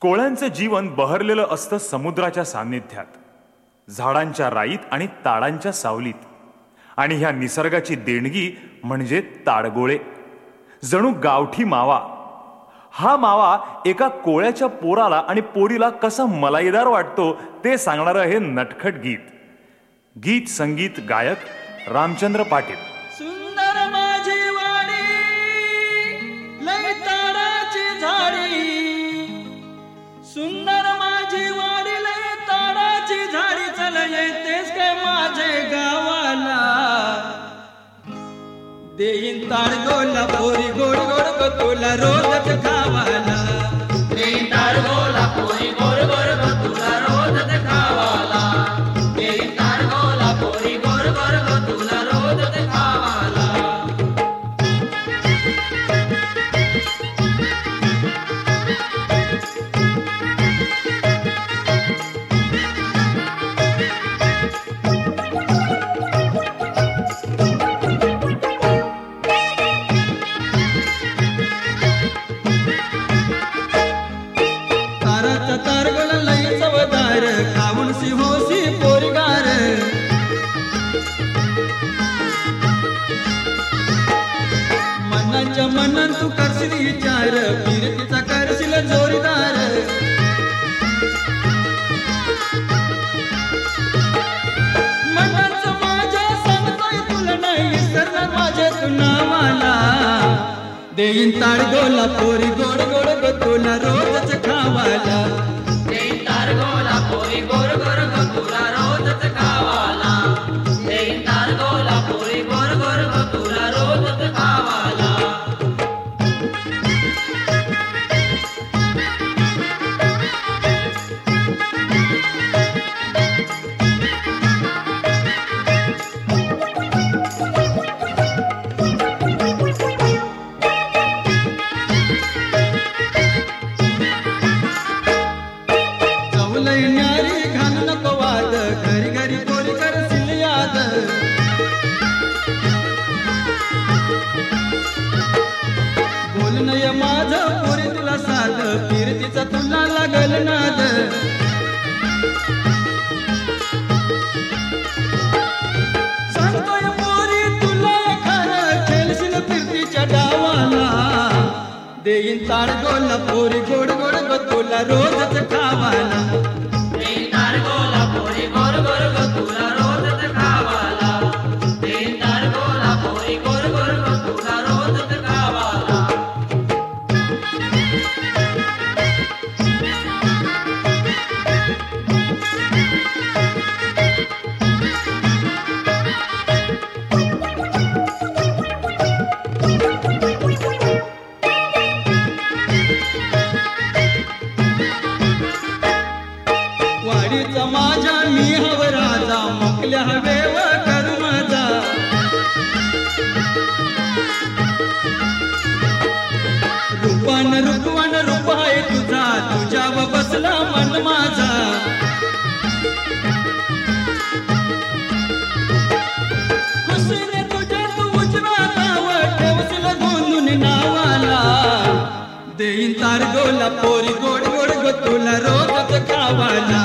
कोळ्यांचं जीवन बहरलेलं असतं समुद्राच्या सान्निध्यात, झाडांच्या राईत आणि ताडांच्या सावलीत. आणि ह्या निसर्गाची देणगी म्हणजे ताडगोळे, जणू गावठी मावा. हा मावा एका कोळ्याच्या पोराला आणि पोरीला कसा मलाईदार वाटतो ते सांगणारं हे नटखट गीत. गीत संगीत गायक रामचंद्र पाटील. सुंदर माझी वाडी लय ताडाची झाडी, सुंदर माझी वाडी लय ताडाची झाडी. चल येतेस काय माझे गावाला, देईन ताडगोला पोरी गोड गोड ग तुला रोजच खावाला. देईन ताडगोला पोरी गोड गोड ग तुला रोजच खावाला. देईन ताडगोला पोरी गोड गोड ग तुला रोजच खावाला. तारगोला लई चवदार, खाऊन सी होसी पोरगार. मनाच्या मनात तू करशील विचार, फिरतीचा करशील जोरदार. मनाचं माझ्या सांगतोय तुला नाही विसरणार माझ्या तू नावाला. देईन ताडगोला पोरी गोड गोड ग तुला रोजच खावाला. देईन ताडगोला पोरी गोड गोड ग तुला रोजच खावाला. देईन ताडगोला पोरी गोड गोड ग तुला रोजच खावाला. न्यारी घाल नको वाद, घरी घरी पोरी करशील याद. बोल नय माझं पोरी तुला साध, फिरतीचा तुला लागल नाद. सांगतोय पोरी तुला खरं, खेळशील फिरतीच्या डावाला. देईन ताडगोला पोरी गोड गोड ग तुला रोजच खावाला. देईन ताडगोला पोरी गोड गोड ग तुला रोजच खावाला. देईन ताडगोला पोरी गोड गोड ग तुला रोजच खावाला. वाडीचा माझ्या मी हव राजा, मोकल्या हवेव करू माझा. रूपान रूपवान रूप आहे तुझा, तुझ्यावर बसला मन माझा. खुशीने तुझ्या तू उजवा नाव, ठेवशील गोंधून नावाला. देईन ताडगोला पोरी गोड गोड ग तुला रोजच खावाला.